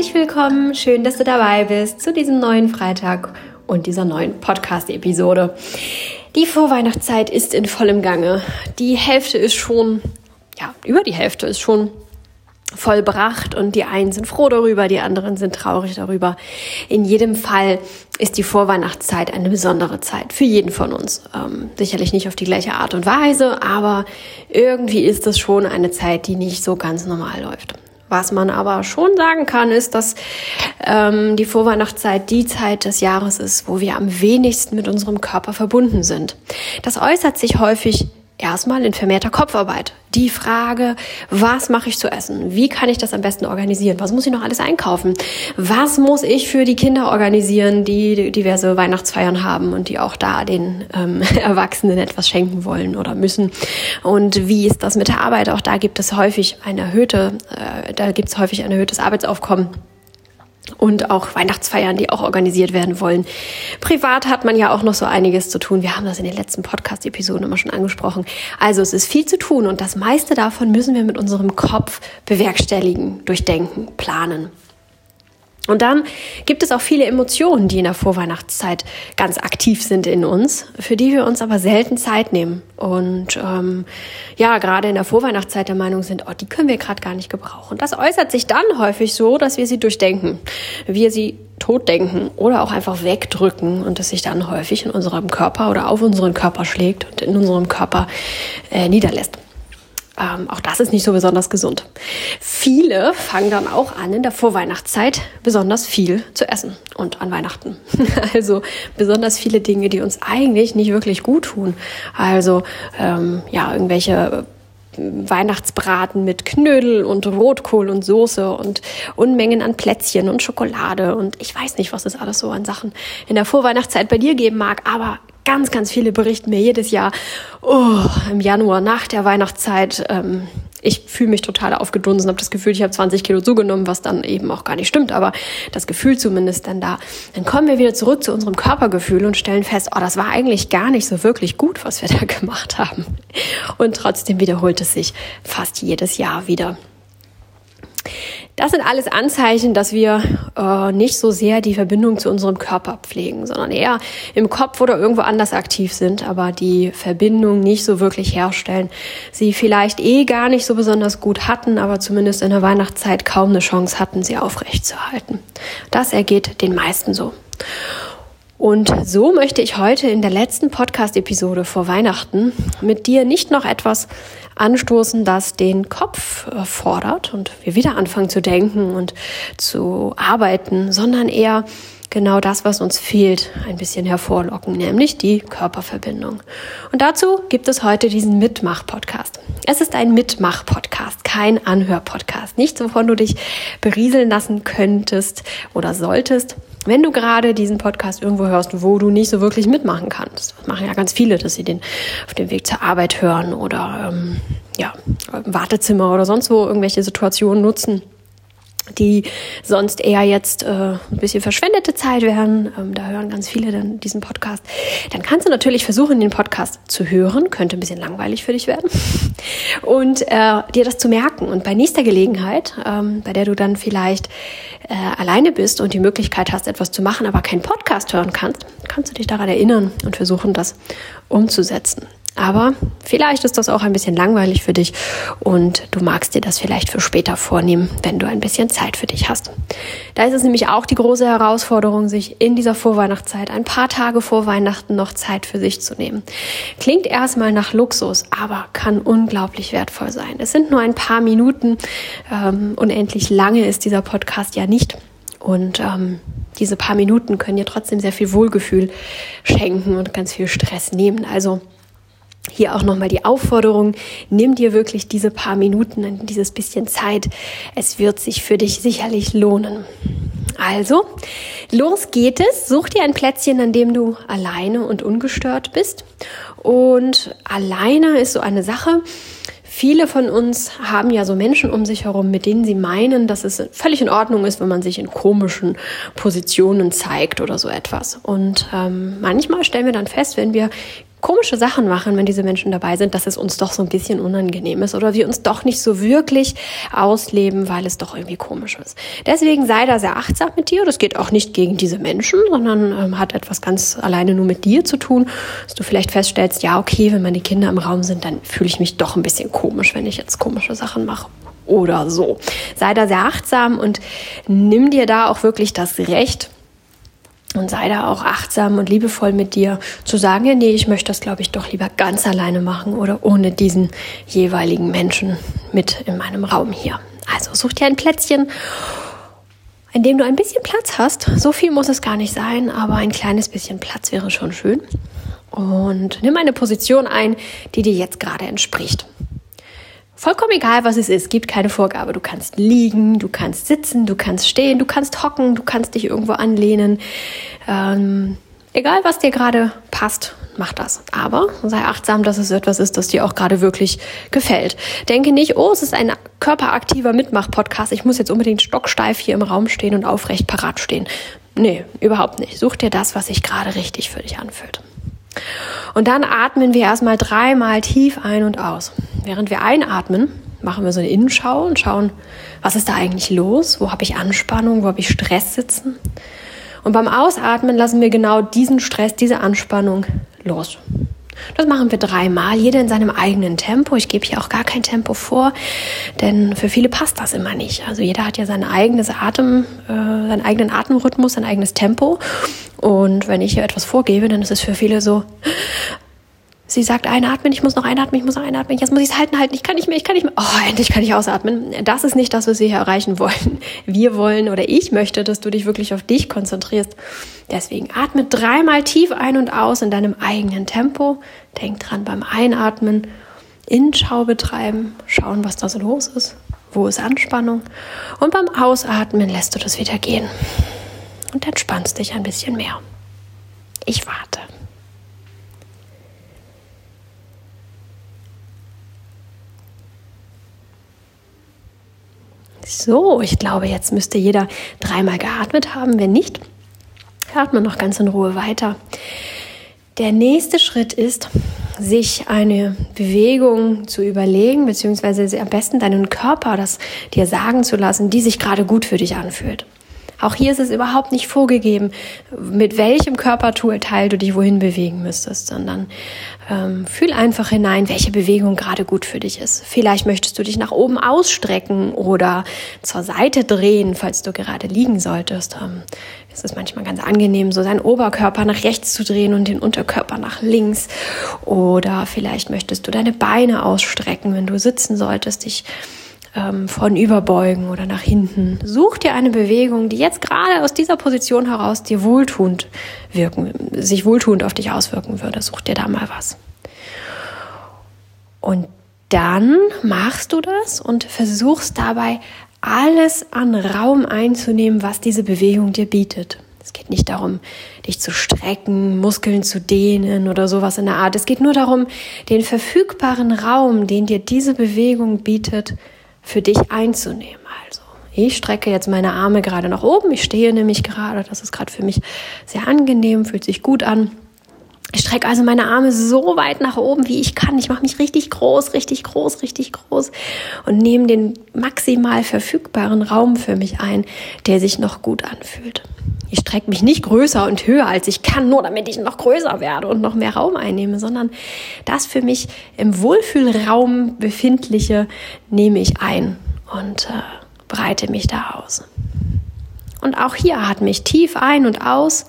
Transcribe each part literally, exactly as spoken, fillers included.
Herzlich willkommen, schön, dass du dabei bist zu diesem neuen Freitag und dieser neuen Podcast-Episode. Die Vorweihnachtszeit ist in vollem Gange. Die Hälfte ist schon, ja, über die Hälfte ist schon vollbracht und die einen sind froh darüber, die anderen sind traurig darüber. In jedem Fall ist die Vorweihnachtszeit eine besondere Zeit für jeden von uns. Ähm, sicherlich nicht auf die gleiche Art und Weise, aber irgendwie ist es schon eine Zeit, die nicht so ganz normal läuft. Was man aber schon sagen kann, ist, dass ähm, die Vorweihnachtszeit die Zeit des Jahres ist, wo wir am wenigsten mit unserem Körper verbunden sind. Das äußert sich häufig erstmal in vermehrter Kopfarbeit. Die Frage, was mache ich zu essen? Wie kann ich das am besten organisieren? Was muss ich noch alles einkaufen? Was muss ich für die Kinder organisieren, die diverse Weihnachtsfeiern haben und die auch da den ähm, Erwachsenen etwas schenken wollen oder müssen? Und wie ist das mit der Arbeit? Auch da gibt es häufig ein erhöhte, äh, da gibt es häufig ein erhöhtes Arbeitsaufkommen. Und auch Weihnachtsfeiern, die auch organisiert werden wollen. Privat hat man ja auch noch so einiges zu tun. Wir haben das in den letzten Podcast-Episoden immer schon angesprochen. Also es ist viel zu tun und das meiste davon müssen wir mit unserem Kopf bewerkstelligen, durchdenken, planen. Und dann gibt es auch viele Emotionen, die in der Vorweihnachtszeit ganz aktiv sind in uns, für die wir uns aber selten Zeit nehmen. Und ähm, ja, gerade in der Vorweihnachtszeit der Meinung sind, oh, die können wir gerade gar nicht gebrauchen. Das äußert sich dann häufig so, dass wir sie durchdenken, wir sie totdenken oder auch einfach wegdrücken und es sich dann häufig in unserem Körper oder auf unseren Körper schlägt und in unserem Körper äh, niederlässt. Ähm, auch das ist nicht so besonders gesund. Viele fangen dann auch an, in der Vorweihnachtszeit besonders viel zu essen und an Weihnachten. Also besonders viele Dinge, die uns eigentlich nicht wirklich gut tun. Also ähm, ja, irgendwelche Weihnachtsbraten mit Knödel und Rotkohl und Soße und Unmengen an Plätzchen und Schokolade und ich weiß nicht, was es alles so an Sachen in der Vorweihnachtszeit bei dir geben mag, aber ganz, ganz viele berichten mir jedes Jahr, oh, im Januar nach der Weihnachtszeit, ähm, ich fühle mich total aufgedunsen, habe das Gefühl, ich habe zwanzig Kilo zugenommen, was dann eben auch gar nicht stimmt, aber das Gefühl zumindest dann da. Dann kommen wir wieder zurück zu unserem Körpergefühl und stellen fest, oh, das war eigentlich gar nicht so wirklich gut, was wir da gemacht haben. Und trotzdem wiederholt es sich fast jedes Jahr wieder. Das sind alles Anzeichen, dass wir äh, nicht so sehr die Verbindung zu unserem Körper pflegen, sondern eher im Kopf oder irgendwo anders aktiv sind, aber die Verbindung nicht so wirklich herstellen. Sie vielleicht eh gar nicht so besonders gut hatten, aber zumindest in der Weihnachtszeit kaum eine Chance hatten, sie aufrechtzuerhalten. Das ergeht den meisten so. Und so möchte ich heute in der letzten Podcast-Episode vor Weihnachten mit dir nicht noch etwas anstoßen, das den Kopf fordert und wir wieder anfangen zu denken und zu arbeiten, sondern eher genau das, was uns fehlt, ein bisschen hervorlocken, nämlich die Körperverbindung. Und dazu gibt es heute diesen Mitmach-Podcast. Es ist ein Mitmach-Podcast, kein Anhör-Podcast. Nichts, wovon du dich berieseln lassen könntest oder solltest, wenn du gerade diesen Podcast irgendwo hörst, wo du nicht so wirklich mitmachen kannst. Das machen ja ganz viele, dass sie den auf dem Weg zur Arbeit hören oder ähm, ja, im Wartezimmer oder sonst wo irgendwelche Situationen nutzen, die sonst eher jetzt äh, ein bisschen verschwendete Zeit wären. Ähm, da hören ganz viele dann diesen Podcast. Dann kannst du natürlich versuchen, den Podcast zu hören. Könnte ein bisschen langweilig für dich werden. Und äh, dir das zu merken. Und bei nächster Gelegenheit, ähm, bei der du dann vielleicht äh, alleine bist und die Möglichkeit hast, etwas zu machen, aber keinen Podcast hören kannst, kannst du dich daran erinnern und versuchen, das umzusetzen. Aber vielleicht ist das auch ein bisschen langweilig für dich und du magst dir das vielleicht für später vornehmen, wenn du ein bisschen Zeit für dich hast. Da ist es nämlich auch die große Herausforderung, sich in dieser Vorweihnachtszeit ein paar Tage vor Weihnachten noch Zeit für sich zu nehmen. Klingt erstmal nach Luxus, aber kann unglaublich wertvoll sein. Es sind nur ein paar Minuten, ähm, unendlich lange ist dieser Podcast ja nicht. Und ähm, diese paar Minuten können dir trotzdem sehr viel Wohlgefühl schenken und ganz viel Stress nehmen. Also hier auch nochmal die Aufforderung, nimm dir wirklich diese paar Minuten, dieses bisschen Zeit. Es wird sich für dich sicherlich lohnen. Also, los geht es. Such dir ein Plätzchen, an dem du alleine und ungestört bist. Und alleine ist so eine Sache. Viele von uns haben ja so Menschen um sich herum, mit denen sie meinen, dass es völlig in Ordnung ist, wenn man sich in komischen Positionen zeigt oder so etwas. Und ähm, manchmal stellen wir dann fest, wenn wir komische Sachen machen, wenn diese Menschen dabei sind, dass es uns doch so ein bisschen unangenehm ist oder wir uns doch nicht so wirklich ausleben, weil es doch irgendwie komisch ist. Deswegen sei da sehr achtsam mit dir. Das geht auch nicht gegen diese Menschen, sondern ähm, hat etwas ganz alleine nur mit dir zu tun, dass du vielleicht feststellst, ja, okay, wenn meine Kinder im Raum sind, dann fühle ich mich doch ein bisschen komisch, wenn ich jetzt komische Sachen mache. Oder so. Sei da sehr achtsam und nimm dir da auch wirklich das Recht und sei da auch achtsam und liebevoll mit dir zu sagen, ja, nee, ich möchte das, glaube ich, doch lieber ganz alleine machen oder ohne diesen jeweiligen Menschen mit in meinem Raum hier. Also such dir ein Plätzchen, in dem du ein bisschen Platz hast. So viel muss es gar nicht sein, aber ein kleines bisschen Platz wäre schon schön. Und nimm eine Position ein, die dir jetzt gerade entspricht. Vollkommen egal, was es ist, gibt keine Vorgabe. Du kannst liegen, du kannst sitzen, du kannst stehen, du kannst hocken, du kannst dich irgendwo anlehnen. Ähm, egal, was dir gerade passt, mach das. Aber sei achtsam, dass es etwas ist, das dir auch gerade wirklich gefällt. Denke nicht, oh, es ist ein körperaktiver Mitmach-Podcast. Ich muss jetzt unbedingt stocksteif hier im Raum stehen und aufrecht parat stehen. Nee, überhaupt nicht. Such dir das, was sich gerade richtig für dich anfühlt. Und dann atmen wir erstmal dreimal tief ein und aus. Während wir einatmen, machen wir so eine Innenschau und schauen, was ist da eigentlich los? Wo habe ich Anspannung? Wo habe ich Stress sitzen? Und beim Ausatmen lassen wir genau diesen Stress, diese Anspannung los. Das machen wir dreimal, jeder in seinem eigenen Tempo. Ich gebe hier auch gar kein Tempo vor, denn für viele passt das immer nicht. Also jeder hat ja sein eigenes Atem, äh, seinen eigenen Atemrhythmus, sein eigenes Tempo. Und wenn ich hier etwas vorgebe, dann ist es für viele so, sie sagt einatmen, ich muss noch einatmen, ich muss noch einatmen, jetzt muss ich es halten, halten, ich kann nicht mehr, ich kann nicht mehr. Oh, endlich kann ich ausatmen. Das ist nicht das, was wir hier erreichen wollen. Wir wollen oder ich möchte, dass du dich wirklich auf dich konzentrierst. Deswegen atme dreimal tief ein und aus in deinem eigenen Tempo. Denk dran, beim Einatmen Innenschau betreiben, schauen, was da so los ist, wo ist Anspannung. Und beim Ausatmen lässt du das wieder gehen und entspannst dich ein bisschen mehr. Ich warte. So, ich glaube, jetzt müsste jeder dreimal geatmet haben. Wenn nicht, atme noch ganz in Ruhe weiter. Der nächste Schritt ist, sich eine Bewegung zu überlegen, beziehungsweise am besten deinen Körper das dir sagen zu lassen, die sich gerade gut für dich anfühlt. Auch hier ist es überhaupt nicht vorgegeben, mit welchem Körperteil du dich wohin bewegen müsstest, sondern ähm, fühl einfach hinein, welche Bewegung gerade gut für dich ist. Vielleicht möchtest du dich nach oben ausstrecken oder zur Seite drehen, falls du gerade liegen solltest. Ähm, es ist manchmal ganz angenehm, so seinen Oberkörper nach rechts zu drehen und den Unterkörper nach links. Oder vielleicht möchtest du deine Beine ausstrecken, wenn du sitzen solltest, dich von überbeugen oder nach hinten. Such dir eine Bewegung, die jetzt gerade aus dieser Position heraus dir wohltuend wirken, sich wohltuend auf dich auswirken würde. Such dir da mal was. Und dann machst du das und versuchst dabei alles an Raum einzunehmen, was diese Bewegung dir bietet. Es geht nicht darum, dich zu strecken, Muskeln zu dehnen oder sowas in der Art. Es geht nur darum, den verfügbaren Raum, den dir diese Bewegung bietet, für dich einzunehmen. Also ich strecke jetzt meine Arme gerade nach oben. Ich stehe nämlich gerade. Das ist gerade für mich sehr angenehm, fühlt sich gut an. Ich strecke also meine Arme so weit nach oben, wie ich kann. Ich mache mich richtig groß, richtig groß, richtig groß und nehme den maximal verfügbaren Raum für mich ein, der sich noch gut anfühlt. Ich strecke mich nicht größer und höher, als ich kann, nur damit ich noch größer werde und noch mehr Raum einnehme, sondern das für mich im Wohlfühlraum befindliche nehme ich ein und äh, breite mich da aus. Und auch hier atme ich tief ein und aus.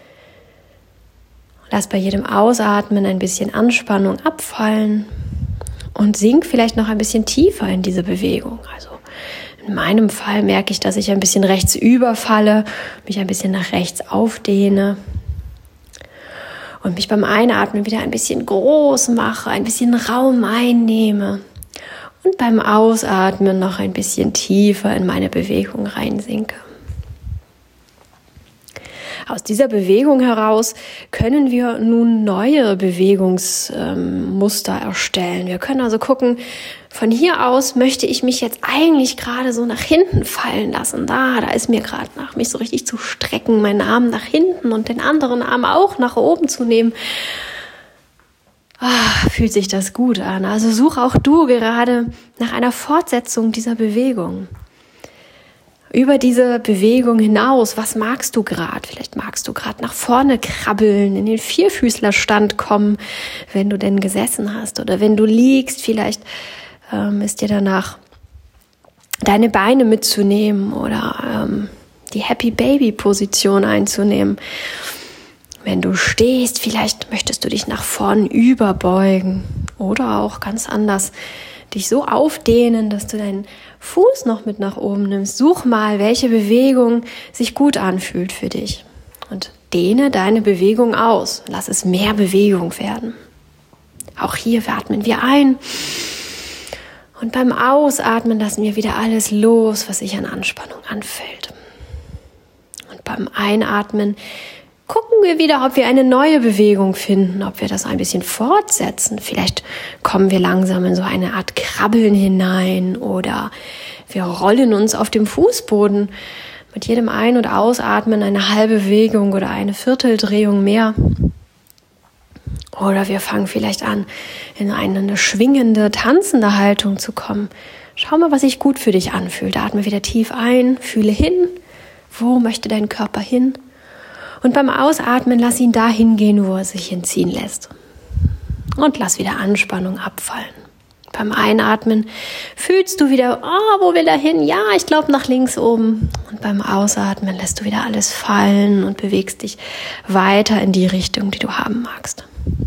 Lass bei jedem Ausatmen ein bisschen Anspannung abfallen und sink vielleicht noch ein bisschen tiefer in diese Bewegung. Also in meinem Fall merke ich, dass ich ein bisschen rechts überfalle, mich ein bisschen nach rechts aufdehne und mich beim Einatmen wieder ein bisschen groß mache, ein bisschen Raum einnehme und beim Ausatmen noch ein bisschen tiefer in meine Bewegung reinsinke. Aus dieser Bewegung heraus können wir nun neue Bewegungsmuster erstellen. Wir können also gucken, von hier aus möchte ich mich jetzt eigentlich gerade so nach hinten fallen lassen. Da, da ist mir gerade nach, mich so richtig zu strecken, meinen Arm nach hinten und den anderen Arm auch nach oben zu nehmen. oh, fühlt sich das gut an. Also such auch du gerade nach einer Fortsetzung dieser Bewegung. Über diese Bewegung hinaus, was magst du gerade? Vielleicht magst du gerade nach vorne krabbeln, in den Vierfüßlerstand kommen, wenn du denn gesessen hast. Oder wenn du liegst, vielleicht ähm, ist dir danach deine Beine mitzunehmen oder ähm, die Happy Baby Position einzunehmen. Wenn du stehst, vielleicht möchtest du dich nach vorn überbeugen oder auch ganz anders dich so aufdehnen, dass du deinen Fuß noch mit nach oben nimmst. Such mal, welche Bewegung sich gut anfühlt für dich und dehne deine Bewegung aus. Lass es mehr Bewegung werden. Auch hier atmen wir ein und beim Ausatmen lassen wir wieder alles los, was sich an Anspannung anfällt. Und beim Einatmen gucken wir wieder, ob wir eine neue Bewegung finden, ob wir das ein bisschen fortsetzen. Vielleicht kommen wir langsam in so eine Art Krabbeln hinein oder wir rollen uns auf dem Fußboden. Mit jedem Ein- und Ausatmen eine halbe Bewegung oder eine Vierteldrehung mehr. Oder wir fangen vielleicht an, in eine schwingende, tanzende Haltung zu kommen. Schau mal, was sich gut für dich anfühlt. Atme wieder tief ein, fühle hin. Wo möchte dein Körper hin? Und beim Ausatmen lass ihn dahin gehen, wo er sich hinziehen lässt. Und lass wieder Anspannung abfallen. Beim Einatmen fühlst du wieder, oh, wo will er hin? Ja, ich glaube nach links oben. Und beim Ausatmen lässt du wieder alles fallen und bewegst dich weiter in die Richtung, die du haben magst.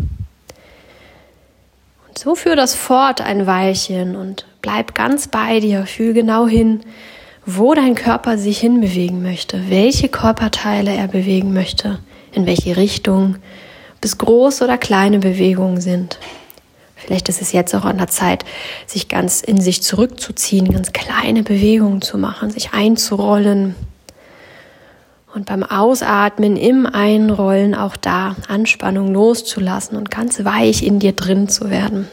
Und so führ das fort ein Weilchen und bleib ganz bei dir. Fühl genau hin, wo dein Körper sich hinbewegen möchte, welche Körperteile er bewegen möchte, in welche Richtung, ob es große oder kleine Bewegungen sind. Vielleicht ist es jetzt auch an der Zeit, sich ganz in sich zurückzuziehen, ganz kleine Bewegungen zu machen, sich einzurollen. Und beim Ausatmen, im Einrollen auch da Anspannung loszulassen und ganz weich in dir drin zu werden.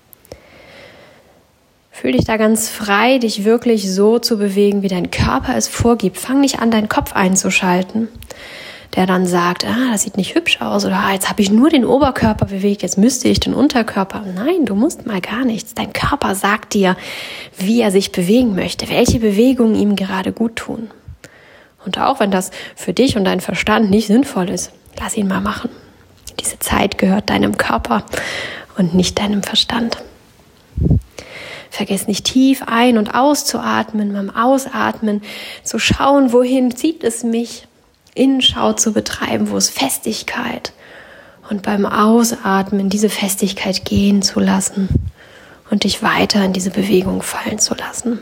Fühl dich da ganz frei, dich wirklich so zu bewegen, wie dein Körper es vorgibt. Fang nicht an, deinen Kopf einzuschalten, der dann sagt, ah, das sieht nicht hübsch aus oder ah, jetzt habe ich nur den Oberkörper bewegt, jetzt müsste ich den Unterkörper. Nein, du musst mal gar nichts. Dein Körper sagt dir, wie er sich bewegen möchte, welche Bewegungen ihm gerade gut tun. Und auch wenn das für dich und deinen Verstand nicht sinnvoll ist, lass ihn mal machen. Diese Zeit gehört deinem Körper und nicht deinem Verstand. Vergiss nicht tief ein- und auszuatmen, beim Ausatmen zu schauen, wohin zieht es mich, Innenschau zu betreiben, wo ist Festigkeit und beim Ausatmen diese Festigkeit gehen zu lassen und dich weiter in diese Bewegung fallen zu lassen.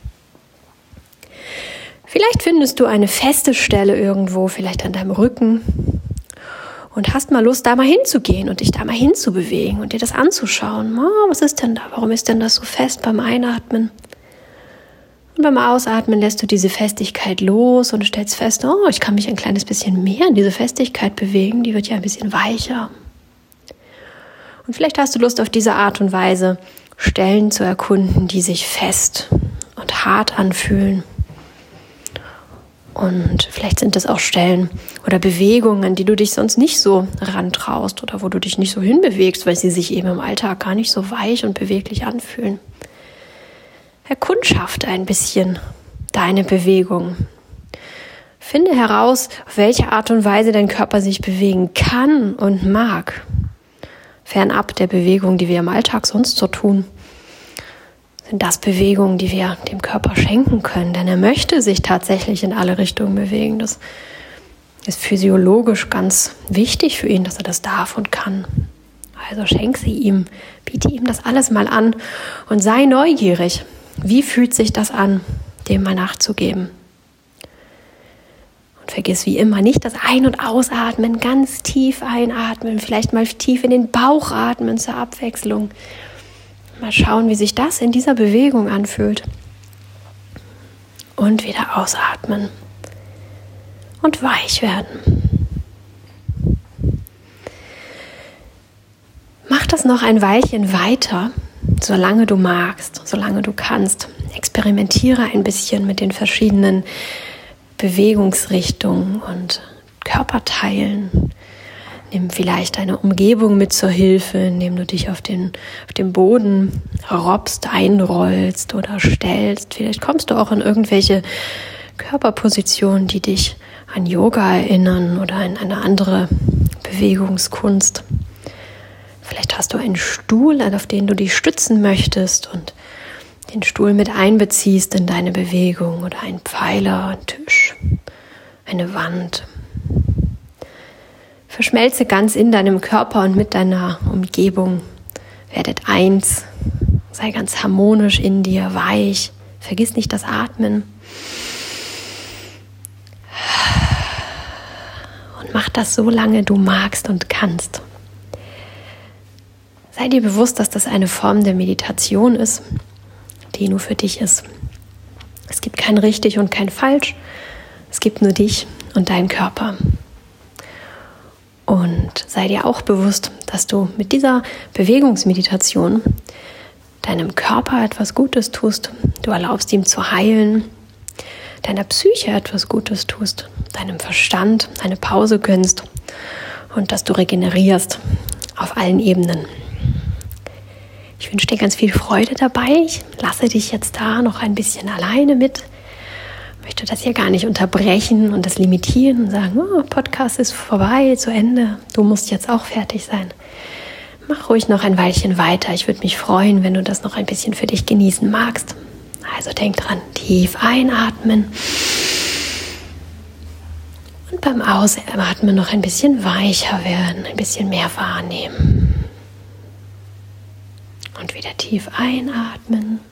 Vielleicht findest du eine feste Stelle irgendwo, vielleicht an deinem Rücken und hast mal Lust, da mal hinzugehen und dich da mal hinzubewegen und dir das anzuschauen. Oh, was ist denn da? Warum ist denn das so fest beim Einatmen? Und beim Ausatmen lässt du diese Festigkeit los und stellst fest, oh, ich kann mich ein kleines bisschen mehr in diese Festigkeit bewegen. Die wird ja ein bisschen weicher. Und vielleicht hast du Lust, auf diese Art und Weise Stellen zu erkunden, die sich fest und hart anfühlen. Und vielleicht sind es auch Stellen oder Bewegungen, an die du dich sonst nicht so rantraust oder wo du dich nicht so hinbewegst, weil sie sich eben im Alltag gar nicht so weich und beweglich anfühlen. Erkundschafte ein bisschen deine Bewegung. Finde heraus, auf welche Art und Weise dein Körper sich bewegen kann und mag. Fernab der Bewegung, die wir im Alltag sonst so tun. Sind das Bewegungen, die wir dem Körper schenken können, denn er möchte sich tatsächlich in alle Richtungen bewegen. Das ist physiologisch ganz wichtig für ihn, dass er das darf und kann. Also schenk sie ihm, biete ihm das alles mal an und sei neugierig. Wie fühlt sich das an, dem mal nachzugeben? Und vergiss wie immer nicht das Ein- und Ausatmen, ganz tief einatmen, vielleicht mal tief in den Bauch atmen zur Abwechslung. Mal schauen, wie sich das in dieser Bewegung anfühlt. Und wieder ausatmen. Und weich werden. Mach das noch ein Weilchen weiter, solange du magst, solange du kannst. Experimentiere ein bisschen mit den verschiedenen Bewegungsrichtungen und Körperteilen. Nimm vielleicht deine Umgebung mit zur Hilfe, indem du dich auf den, auf dem Boden robbst, einrollst oder stellst. Vielleicht kommst du auch in irgendwelche Körperpositionen, die dich an Yoga erinnern oder an eine andere Bewegungskunst. Vielleicht hast du einen Stuhl, auf den du dich stützen möchtest und den Stuhl mit einbeziehst in deine Bewegung oder ein Pfeiler, ein Tisch, eine Wand. Verschmelze ganz in deinem Körper und mit deiner Umgebung. Werdet eins, sei ganz harmonisch in dir, weich. Vergiss nicht das Atmen. Und mach das so lange du magst und kannst. Sei dir bewusst, dass das eine Form der Meditation ist, die nur für dich ist. Es gibt kein richtig und kein falsch. Es gibt nur dich und deinen Körper. Und sei dir auch bewusst, dass du mit dieser Bewegungsmeditation deinem Körper etwas Gutes tust. Du erlaubst ihm zu heilen, deiner Psyche etwas Gutes tust, deinem Verstand eine Pause gönnst und dass du regenerierst auf allen Ebenen. Ich wünsche dir ganz viel Freude dabei. Ich lasse dich jetzt da noch ein bisschen alleine mit. Ich möchte das hier gar nicht unterbrechen und das limitieren und sagen, oh, Podcast ist vorbei, zu Ende. Du musst jetzt auch fertig sein. Mach ruhig noch ein Weilchen weiter. Ich würde mich freuen, wenn du das noch ein bisschen für dich genießen magst. Also denk dran, tief einatmen und beim Ausatmen noch ein bisschen weicher werden, ein bisschen mehr wahrnehmen. Und wieder tief einatmen